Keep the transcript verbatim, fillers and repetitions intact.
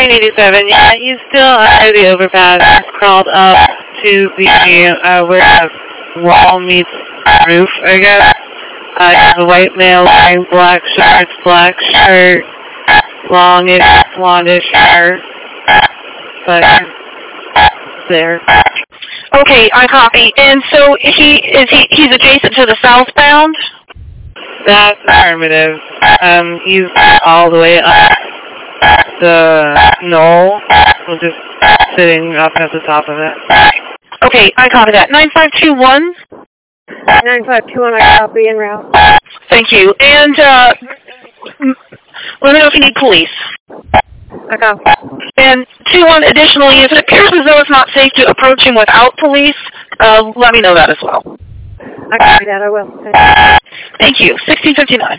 nine eighty-seven, yeah, he's still under the overpass. He's crawled up to the, uh, where the wall meets roof, I guess. Uh, he has a white male wearing black shorts, black shirt, longish, blondish hair, but there. Okay, I copy. And so he is he he's adjacent to the southbound? That's affirmative. Um, he's all the way up the knoll, we're just sitting up at the top of it. Okay, I copy that. nine five two one? nine five two one, I copy en route. Thank you. And uh, let me know if you need police. I copy. And two one, additionally, if it appears as though it's not safe to approach him without police, uh, let me know that as well. I copy that, I will. Thank you. sixteen fifty-nine.